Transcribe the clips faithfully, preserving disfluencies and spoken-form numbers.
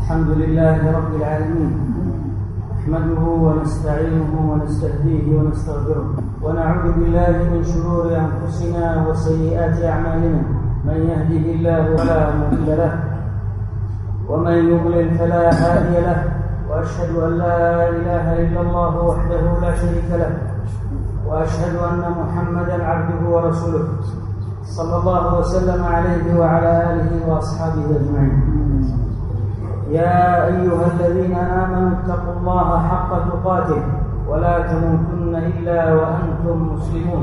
الحمد لله رب العالمين، نحمده ونستعينه ونستهديه ونستغفره، ونعوذ بالله من شرور أنفسنا وسيئات أعمالنا. من يهده الله فلا مضل له، ومن يضلل فلا هادي له، وأشهد أن لا إله إلا الله وحده لا شريك له، وأشهد أن محمدا عبده ورسوله صلى الله وسلم عليه وعلى آله وأصحابه أجمعين. يا أيها الذين آمنوا اتقوا الله حق تقاته ولا تموتن إلا وأنتم مسلمون.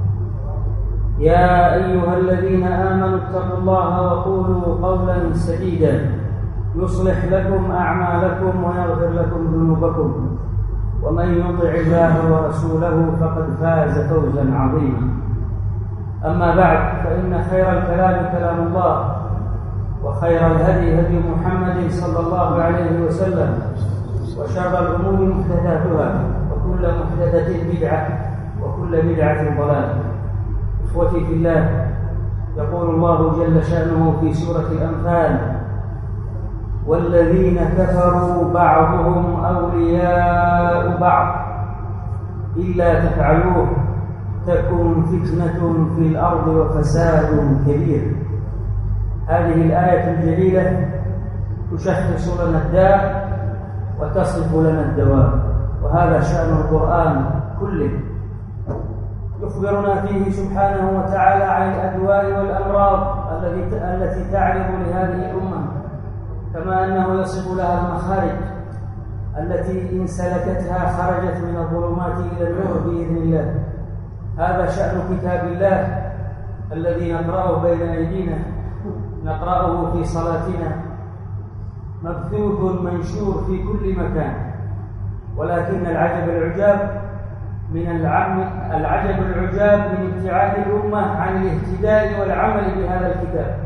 يا أيها الذين آمنوا اتقوا الله وقولوا قولا سديدا يصلح لكم أعمالكم ويغفر لكم ذنوبكم، ومن يطع الله ورسوله فقد فاز فوزا عظيما. أما بعد، فإن خير الكلام كلام الله، وخير الهدي هدي محمد صلى الله عليه وسلم، وشر الأمور محدثاتها، وكل محدثة بدعة، وكل بدعة ضلالة. إخوتي في الله، يقول الله جل شأنه في سورة الأنفال: والذين كفروا بعضهم أولياء بعض إلا تفعلوه تكن فتنة في الأرض وفساد كبير. هذه الآية الجليلة تشخص لنا الداء وتصف لنا الدواء، وهذا شأن القرآن كله. يخبرنا فيه سبحانه وتعالى عن الأدواء والأمراض التي تعرض لهذه الأمة، كما أنه يصف لها المخارج التي إن سلكتها خرجت من الظلمات إلى النور بإذن الله. هذا شأن كتاب الله الذي نقرأه بين أيدينا، نقرأه في صلاتنا، مبثوث منشور في كل مكان. ولكن العجب العجاب من العم العجب العجاب من ابتعاد الأمة عن الاهتداء والعمل بهذا الكتاب.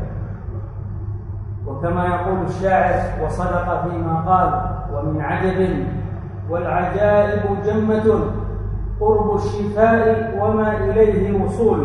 وكما يقول الشاعر وصدق فيما قال: ومن عجب والعجائب جمة قرب الشفاء وما إليه وصول.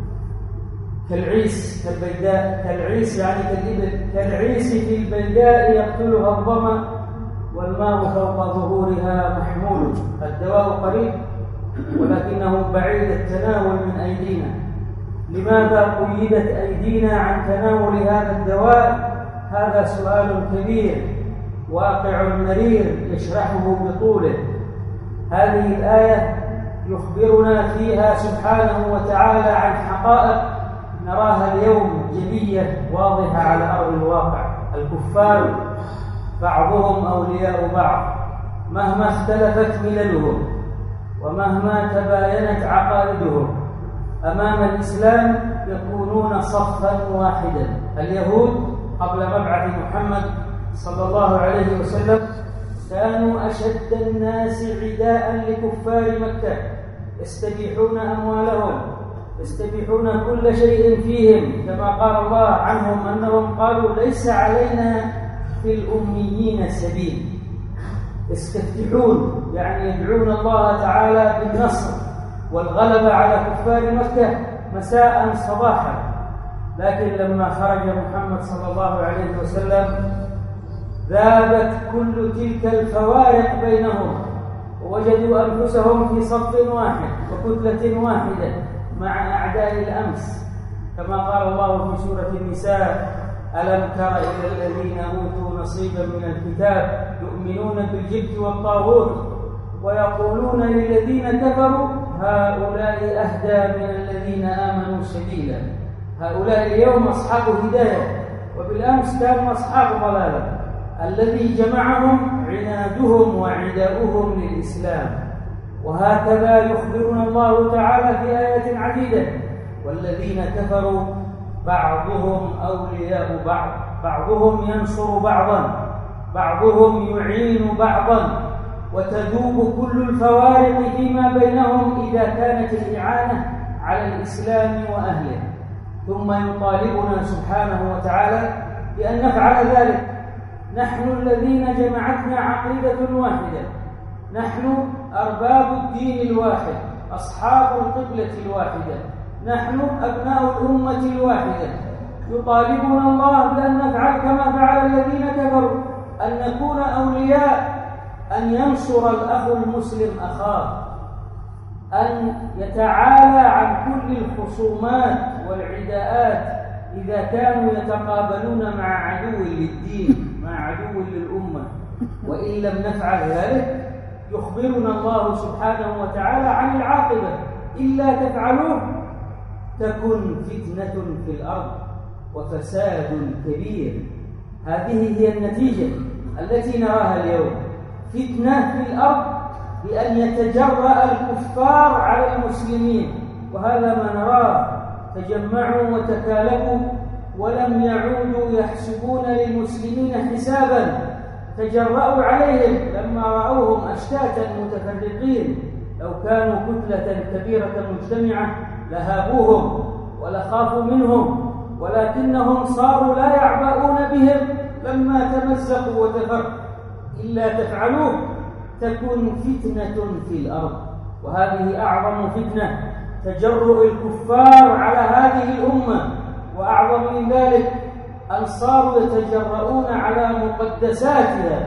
كالعيس كالبيداء كالعيس يعني كالإبل كالعيس في البيداء يقتلها الظمأ والماء فوق ظهورها محمول. الدواء قريب ولكنه بعيد التناول من أيدينا. لماذا قيدت أيدينا عن تناول هذا الدواء؟ هذا سؤال كبير واقع مرير يشرحه بطوله. هذه الآية يخبرنا فيها سبحانه وتعالى عن حقائق نراها اليوم جلية واضحة على أرض الواقع. الكفار بعضهم أولياء بعض مهما اختلفت مللهم ومهما تباينت عقائدهم، أمام الإسلام يكونون صفا واحدا. اليهود قبل مبعث محمد صلى الله عليه وسلم كانوا أشد الناس عداء لكفار مكة، يستبيحون أموالهم، يستبيحون كل شيء فيهم، كما قال الله عنهم أنهم قالوا: ليس علينا في الأميين سبيل. يستفتحون يعني يدعون الله تعالى بالنصر والغلبة على كفار مكة مساء صباحا. لكن لما خرج محمد صلى الله عليه وسلم ذابت كل تلك الفوارق بينهم، ووجدوا أنفسهم في صف واحد وكتلة واحدة مع أعداء الأمس، كما قال الله في سورة النساء: ألم تر إلى الذين أوتوا نصيبا من الكتاب يؤمنون بالجبت والطاغوت ويقولون للذين كفروا هؤلاء أهدى من الذين آمنوا سبيلا. هؤلاء اليوم أصحاب هداية، وبالأمس كانوا أصحاب ضلالة. الذي جمعهم عنادهم وعداؤهم للإسلام. وهكذا يخبرنا الله تعالى في آيات عديدة: والذين كفروا بعضهم أولياء بعض، بعضهم ينصر بعضا، بعضهم يعين بعضا، وتذوب كل الفوارق فيما بينهم إذا كانت الإعانة على الإسلام وأهله. ثم يطالبنا سبحانه وتعالى بأن نفعل ذلك. نحن الذين جمعتنا عقيدة واحدة، نحن أرباب الدين الواحد، أصحاب القبلة الواحدة، نحن أبناء الأمة الواحدة. يطالبنا الله بأن نفعل كما فعل الذين كفروا، أن ينصر الأخ المسلم أخاه، أن يتعالى عن كل الخصومات والعداءات إذا كانوا يتقابلون مع عدو للدين، مع عدو للأمة. وإن لم نفعل ذلك يخبرنا الله سبحانه وتعالى عن العاقبة: إلا تفعلوه تكن فتنة في الأرض وفساد كبير. هذه هي النتيجة التي نراها اليوم، فتنة في الأرض بأن يتجرأ الكفار على المسلمين، وهذا ما نراه. تجمعوا وتكالبوا ولم يعودوا يحسبون للمسلمين حسابا، تجرأوا عليهم لما رأوهم أشتاتا متفرقين. لو كانوا كتلة كبيرة مجتمعة لهابوهم ولخافوا منهم، ولكنهم صاروا لا يعبؤون بهم لما تمزقوا وتفرقوا. إلا تفعلوه تكن فتنة في الأرض، وهذه أعظم فتنة، تجرؤ الكفار على هذه الأمة. وأعظم من ذلك أن صاروا يتجرؤون على مقدساتها،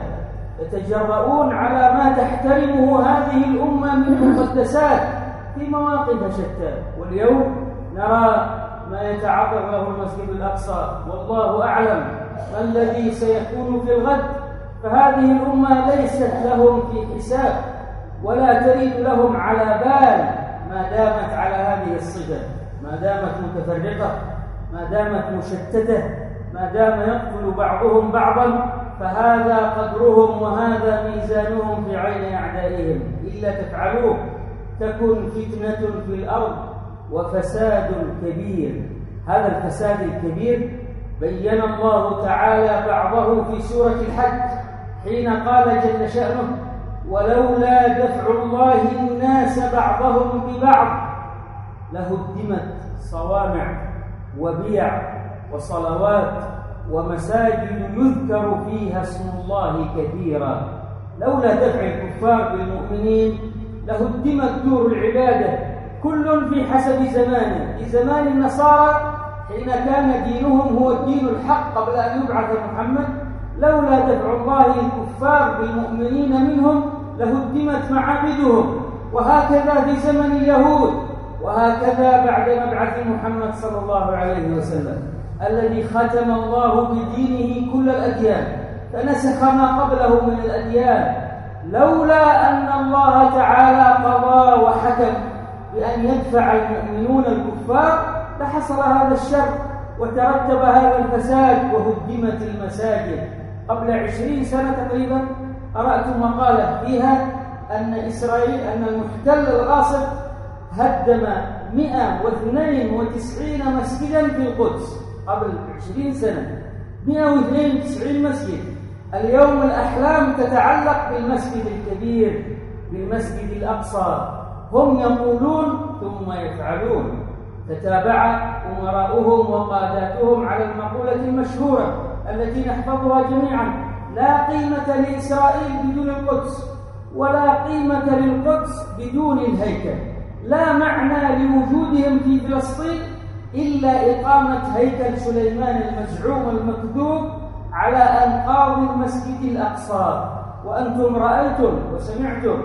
يتجرؤون على ما تحترمه هذه الأمة من مقدسات في مواقف شتى. واليوم نرى ما يتعرض له المسجد الأقصى، والله أعلم ما الذي سيكون في الغد. فهذه الأمة ليست لهم في حساب ولا تريد لهم على بال ما دامت على هذه الصفة، ما دامت متفرقة، ما دامت مشتتة، ما دام يقتل بعضهم بعضا، فهذا قدرهم وهذا ميزانهم في عين أعدائهم. إلا تفعلوه تكن فتنة في الأرض وفساد كبير. هذا الفساد الكبير بين الله تعالى بعضه في سورة الحج حين قال جل شأنه: ولولا دفع الله الناس بعضهم ببعض لهدمت صوامع وبيع وصلوات ومساجد يذكر فيها اسم الله كثيرا. لولا دفع الكفار بالمؤمنين لهدمت دور العبادة، كل في حسب زمانه. في زمان النصارى حين كان دينهم هو الدين الحق قبل أن يبعث محمد، لولا دفع الله الكفار بالمؤمنين منهم لهدمت معابدهم. وهكذا في زمن اليهود، وهكذا بعد مبعث محمد صلى الله عليه وسلم الذي ختم الله بدينه كل الأديان فنسخ ما قبله من الأديان. لولا أن الله تعالى قضى وحكم بأن يدفع المؤمنون الكفار لحصل هذا الشر وترتب هذا الفساد وهدمت المساجد. قبل عشرين سنة تقريبا قرأت مقالة فيها أن إسرائيل أن المحتل الغاصب هدم مئة واثنين وتسعين مسجدا في القدس قبل عشرين سنة، مئة واثنين وتسعين مسجد. اليوم الأحلام تتعلق بالمسجد الكبير، بالمسجد الأقصى. هم يقولون ثم يفعلون. تتابع أمراؤهم وقاداتهم على المقولة المشهورة التي نحفظها جميعا: لا قيمة لإسرائيل بدون القدس، ولا قيمة للقدس بدون الهيكل. لا معنى لوجودهم في فلسطين إلا إقامة هيكل سليمان المزعوم المكذوب على أنقاض المسجد الأقصى. وأنتم رأيتم وسمعتم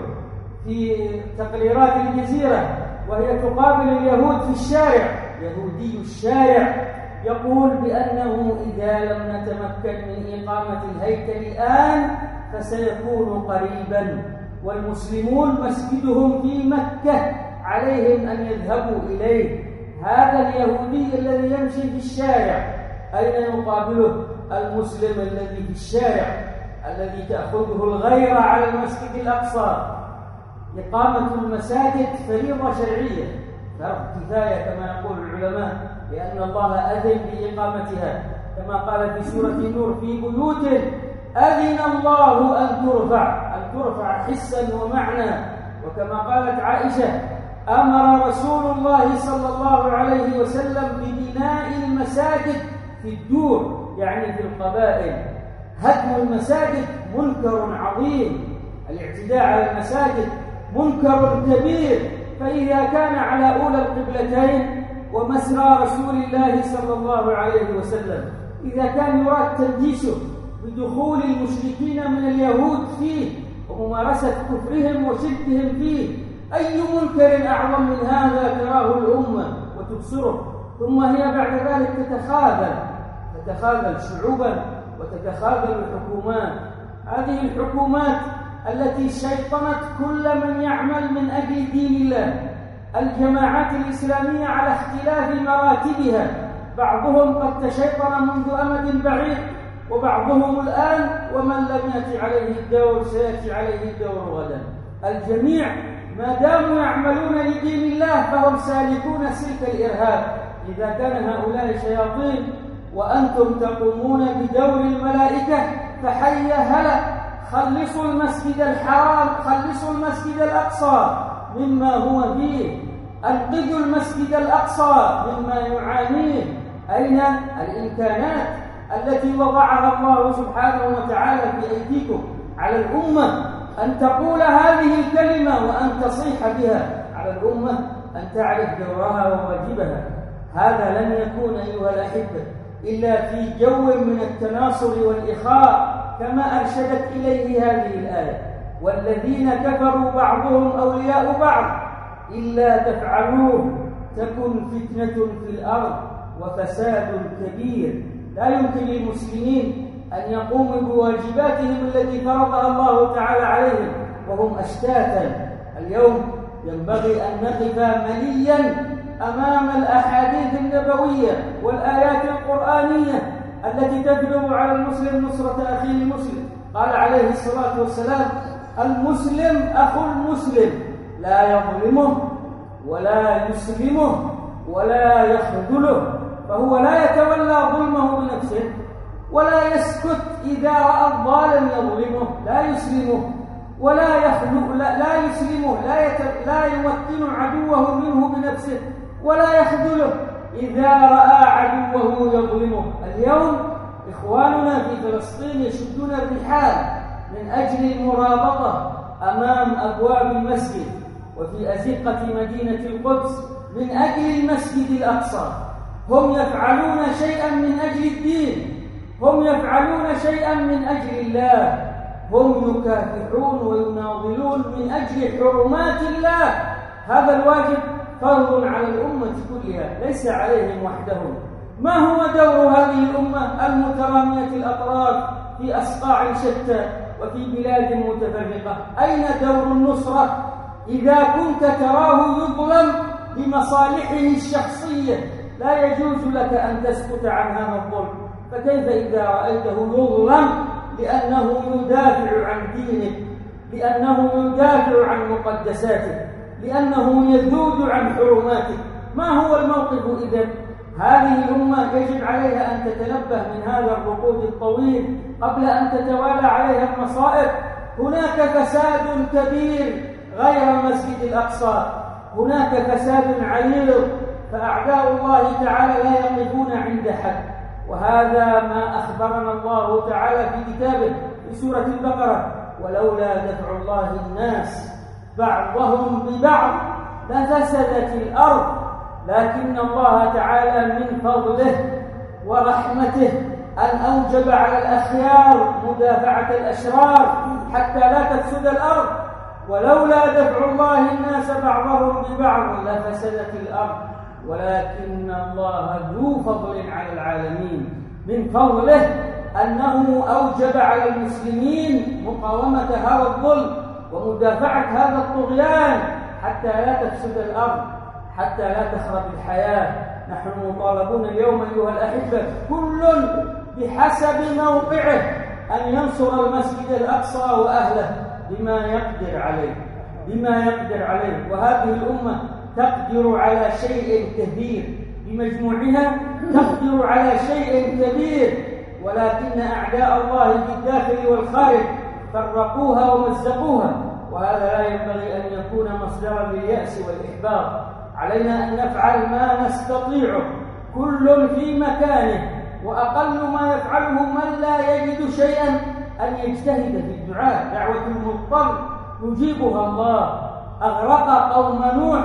في تقريرات الجزيرة وهي تقابل اليهود في الشارع، يهودي الشارع يقول بأنه إذا لم نتمكن من إقامة الهيكل الآن فسيكون قريبا، والمسلمون مسجدهم في مكة عليهم أن يذهبوا إليه. هذا اليهودي الذي يمشي في الشارع أين يقابله المسلم الذي في الشارع الذي تأخذه الغيرة على المسجد الأقصى؟ إقامة المساجد فريضة شرعية، فرض كفاية كما يقول العلماء، لأن الله أذن بإقامتها كما قال في سورة النور: في بيوت أذن الله أن ترفع، أن ترفع حسا ومعنى. وكما قالت عائشة: أمر رسول الله صلى الله عليه وسلم ببناء المساجد في الدور، يعني في القبائل. هدم المساجد منكر عظيم، الاعتداء على المساجد منكر كبير. فإذا كان على أولى القبلتين ومسرى رسول الله صلى الله عليه وسلم إذا كان يراد تنجيسه بدخول المشركين من اليهود فيه وممارسة كفرهم وشركهم فيه. أي منكر أعظم من هذا تراه الأمة وتبصره، ثم هي بعد ذلك تتخاذل تتخاذل شعوبا وتتخاذل الحكومات. هذه الحكومات التي شيطنت كل من يعمل من أجل دين الله. الجماعات الإسلامية على اختلاف مراتبها، بعضهم قد تشيطن منذ أمد بعيد، وبعضهم الآن ومن لم يأتي عليه الدور سيأتي عليه الدور غدا. الجميع ما داموا يعملون لدين الله فهم سالكون سلك الإرهاب. إذا كان هؤلاء شياطين وأنتم تقومون بدور الملائكة فحي هلا، خلصوا المسجد الحرام، خلصوا المسجد الأقصى مما هو فيه، أنقذوا المسجد الأقصى مما يعانيه. أين الإمكانات التي وضعها الله سبحانه وتعالى في أيديكم على الأمة أن تقول هذه الكلمة وأن تصيح بها؟ على الأمة أن تعرف دورها وواجبها. هذا لن يكون أيها الأحبة إلا في جو من التناصر والإخاء كما أرشدت إليه هذه الآية: والذين كفروا بعضهم أولياء بعض إلا تفعلوه تكن فتنة في الأرض وفساد كبير. لا يمكن للمسلمين أن يقوموا بواجباتهم التي فرضها الله تعالى عليهم وهم أشتاتا. اليوم ينبغي أن نقف مليا أمام الأحاديث النبوية والآيات القرآنية التي تدعو على المسلم نصرة أخيه المسلم. قال عليه الصلاة والسلام: المسلم أخو المسلم لا يظلمه ولا يسلمه ولا يخذله، فهو لا يتولى ظلمه بنفسه ولا يسكت إذا رأى الظالم يظلمه، لا يسلمه ولا يخلو لا, لا يسلمه، لا, يت... لا يمكن عدوه منه بنفسه ولا يخذله إذا رأى عدوه يظلمه. اليوم إخواننا في فلسطين يشدون الرحال من أجل المرابطة أمام أبواب المسجد وفي أزقة مدينة القدس من أجل المسجد الأقصى. هم يفعلون شيئا من أجل الدين، هم يفعلون شيئا من أجل الله، هم يكافحون ويناضلون من أجل حرمات الله. هذا الواجب فرض على الأمة كلها، ليس عليهم وحدهم. ما هو دور هذه الأمة المترامية الأطراف في أصقاع شتى وفي بلاد متفرقة؟ أين دور النصرة إذا كنت تراه يظلم بمصالحه الشخصية؟ لا يجوز لك أن تسكت عن هذا الظلم، فكيف إذا رأيته يظلم لأنه يدافع عن دينه، لأنه يدافع عن مقدساته، لأنه يذود عن حرماته؟ ما هو الموقف إذن؟ هذه الأمة يجب عليها أن تتنبه من هذا الركود الطويل قبل أن تتوالى عليها المصائب. هناك فساد كبير غير المسجد الأقصى، هناك فساد عريض، فأعداء الله تعالى لا يقفون عند حد. وهذا ما أخبرنا الله تعالى في كتابه في سورة البقرة: ولولا دفع الله الناس بعضهم ببعض لفسدت الأرض لكن الله تعالى من فضله ورحمته أن أوجب على الأخيار مدافعة الأشرار حتى لا تفسد الأرض. ولولا دفع الله الناس بعضهم ببعض لفسدت الأرض ولكن الله ذو فضل على العالمين. من فضله أنه أوجب على المسلمين مقاومة هذا الظلم ومدافعة هذا الطغيان حتى لا تفسد الأرض، حتى لا تخرب الحياة. نحن مطالبون اليوم أيها الأحبة كل بحسب موقعه أن ينصر المسجد الأقصى وأهله بما يقدر عليه، بما يقدر عليه. وهذه الأمة تقدر على شيء كثير، بمجموعها تقدر على شيء كبير، ولكن أعداء الله في الداخل والخارج فرقوها ومزقوها، وهذا لا ينبغي أن يكون مصدرا لليأس والإحباط. علينا أن نفعل ما نستطيعه كل في مكانه، وأقل ما يفعله من لا يجد شيئا أن يجتهد في الدعاء. دعوة المضطر يجيبها الله. أغرق قوم نوح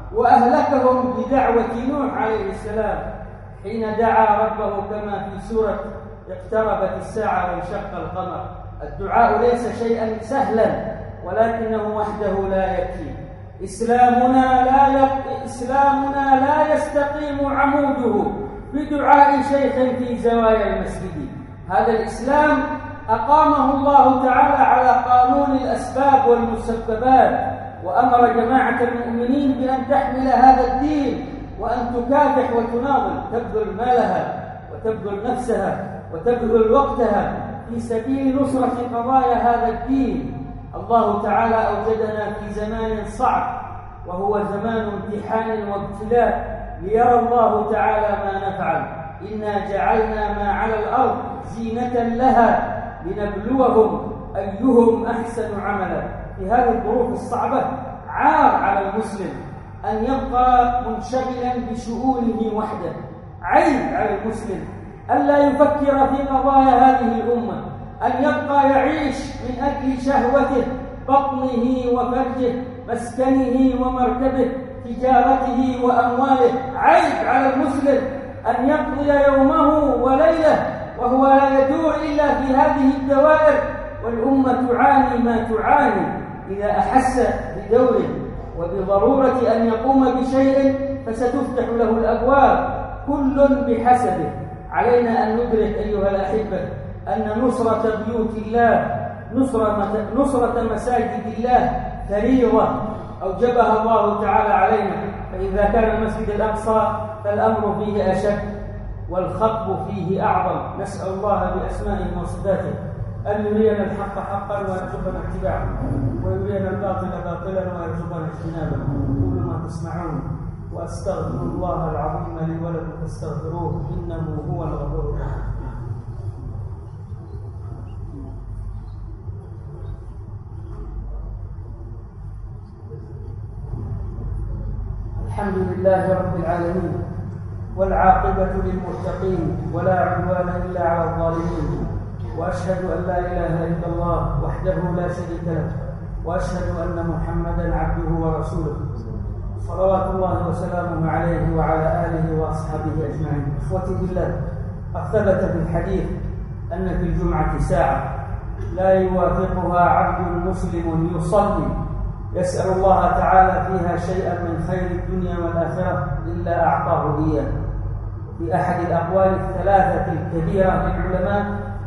وأهلكهم بدعوة نوح عليه السلام حين دعا ربه كما في سورة اقتربت الساعة وانشق القمر. الدعاء ليس شيئا سهلا، ولكنه وحده لا يكفي. إسلامنا لا يق... إسلامنا لا يستقيم عموده بدعاء شيخ في زوايا المسجد. هذا الإسلام أقامه الله تعالى على قانون الأسباب والمسببات، وأمر جماعة المؤمنين بأن تحمل هذا الدين وأن تكافح وتناضل، تبذل مالها وتبذل نفسها وتبذل وقتها في سبيل نصرة قضايا هذا الدين. الله تعالى أوجدنا في زمان صعب، وهو زمان امتحان وابتلاء، ليرى الله تعالى ما نفعل. إنا جعلنا ما على الأرض زينة لها لنبلوهم أيهم أحسن عملا. في هذه الظروف الصعبة عار على المسلم أن يبقى منشغلا بشؤونه وحده، عيب على المسلم ألا يفكر في قضايا هذه الأمة، أن يبقى يعيش من أجل شهوته، بطنه وفرجه، مسكنه ومركبه، تجارته وأمواله. عيب على المسلم أن يقضي يومه وليله وهو لا يدور إلا في هذه الدوائر، والأمة تعاني ما تعاني. إذا أحس بدوره وبضرورة أن يقوم بشيء فستفتح له الأبواب، كل بحسبه. علينا أن ندرك أيها الأحبة أن نصرة بيوت الله، نصرة, نصرة مساجد الله فريضة أوجبها الله تعالى علينا. فإذا كان المسجد الأقصى فالأمر فيه أشد والخطب فيه أعظم. نسأل الله بأسمائه وصفاته أن يرينا الحق حقا ويرزقنا اتباعه، ويرينا الباطل باطلا ويرزقنا اجتنابه. قولوا ما تسمعون، وأستغفر الله العظيم لي ولكم فاستغفروه إنه هو الغفور الرحيم. الحمد لله رب العالمين، والعاقبة للمتقين، ولا عدوان إلا على الظالمين، وأشهد أن لا إله إلا الله وحده لا شريك له، وأشهد أن محمدا عبده ورسوله، صلوات الله وسلامه عليه وعلى آله وأصحابه أجمعين. إخوتي بالله، قد ثبت في الحديث أن في الجمعة ساعة لا يوافقها عبد مسلم يصلي يسأل الله تعالى فيها شيئا من خير الدنيا والآخرة إلا أعطاه إياه. في أحد الأقوال الثلاثة الكبيرة للعلماء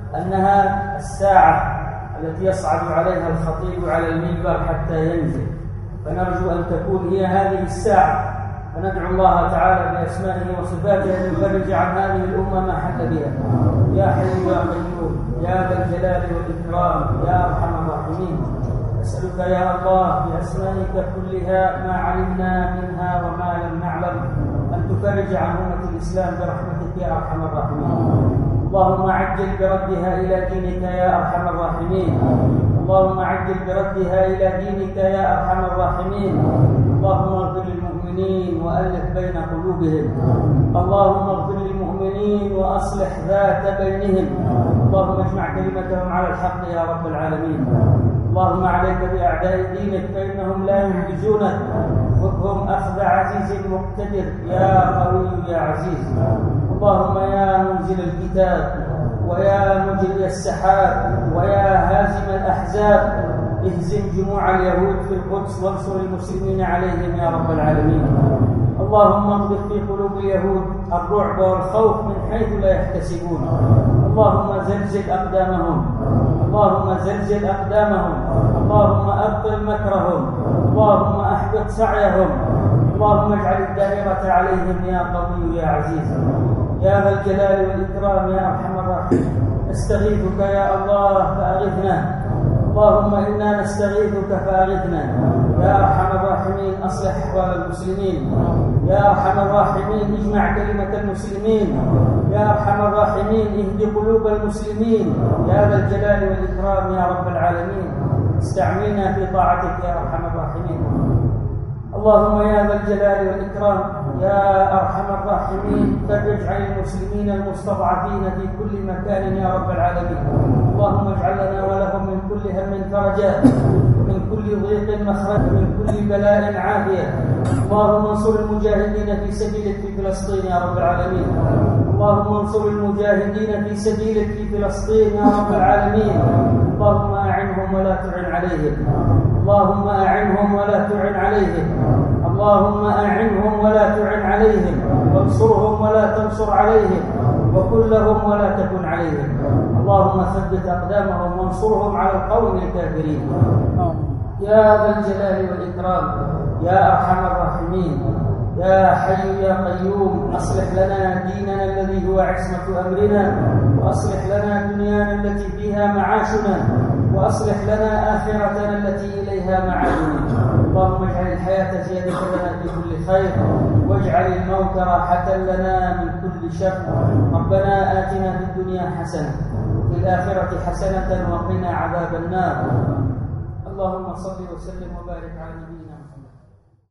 أنها الساعة التي يصعد عليها الخطيب على المنبر حتى ينزل، فنرجو أن تكون هي هذه الساعة، فندعو الله تعالى بأسمائه وصفاته أن يفرج عن هذه الأمة ما حل بها. يا حي يا قيوم يا ذا الجلال والإكرام يا أرحم الراحمين، أسألك يا الله بأسمائك كلها ما علمنا منها وما لم نعلم أن تفرج عن أمة الإسلام برحمتك يا أرحم الراحمين. اللهم عجل بردها إلى دينك يا أرحم الراحمين. اللهم عجل بردها إلى دينك يا أرحم الراحمين. اللهم اغفر للمؤمنين وألف بين قلوبهم. اللهم اغفر للمؤمنين وأصلح ذات بينهم. اللهم اجمع كلمتهم على الحق يا رب العالمين. اللهم عليك بأعداء دينك فإنهم لا ينجزونك، خذهم أخذ عزيز مقتدر يا قوي يا عزيز. اللهم يا منزل الكتاب ويا مجري السحاب ويا هازم الأحزاب، اهزم جموع اليهود في القدس وانصر المسلمين عليهم يا رب العالمين. اللهم اغفر في قلوب اليهود الرعب والخوف من حيث لا يحتسبون. اللهم زلزل أقدامهم، اللهم زلزل أقدامهم، اللهم أبطل مكرهم، اللهم أحبط سعيهم، اللهم اجعل الدائرة عليهم يا قوي يا عزيز يا ذا الجلال والإكرام يا أرحم الراحمين. نستغيثك يا الله فأغثنا، اللهم إنا نستغيثك فأغثنا يا أرحم الراحمين. أصلح أحوال المسلمين يا أرحم الراحمين، اجمع كلمة المسلمين يا أرحم الراحمين، اهد قلوب المسلمين يا ذا الجلال والإكرام يا رب العالمين. استعملنا في طاعتك يا أرحم الراحمين. اللهم يا ذا الجلال والإكرام يا أرحم الراحمين، فرج عن المسلمين المستضعفين في كل مكان يا رب العالمين. اللهم اجعل لنا ولهم من كل هم فرجا ومن كل كل ضيق مخرجا ومن كل بلاء عافية. اللهم انصر المجاهدين في سبيلك في فلسطين يا رب العالمين. اللهم انصر المجاهدين في سبيلك في فلسطين يا رب العالمين. اللهم أعنهم ولا تعن عليهم. اللهم أعنهم ولا تعن عليهم. اللهم أعنهم ولا تعن عليهم، وانصرهم ولا تنصر عليهم، وكن لهم ولا تكن عليهم. اللهم ثبت أقدامهم وانصرهم على القوم الكافرين يا ذا الجلال والإكرام يا أرحم الراحمين. يا حي يا قيوم، أصلح لنا ديننا الذي هو عصمة أمرنا، وأصلح لنا دنيانا التي فيها معاشنا، وأصلح لنا آخرتنا التي إليها معادنا. اللهم اجعل الحياة زيادة لنا في كل خير، واجعل الموت راحة لنا من كل شر. ربنا آتنا في الدنيا حسنة وفي الآخرة حسنة وقنا عذاب النار. اللهم صل وسلم وبارك على نبينا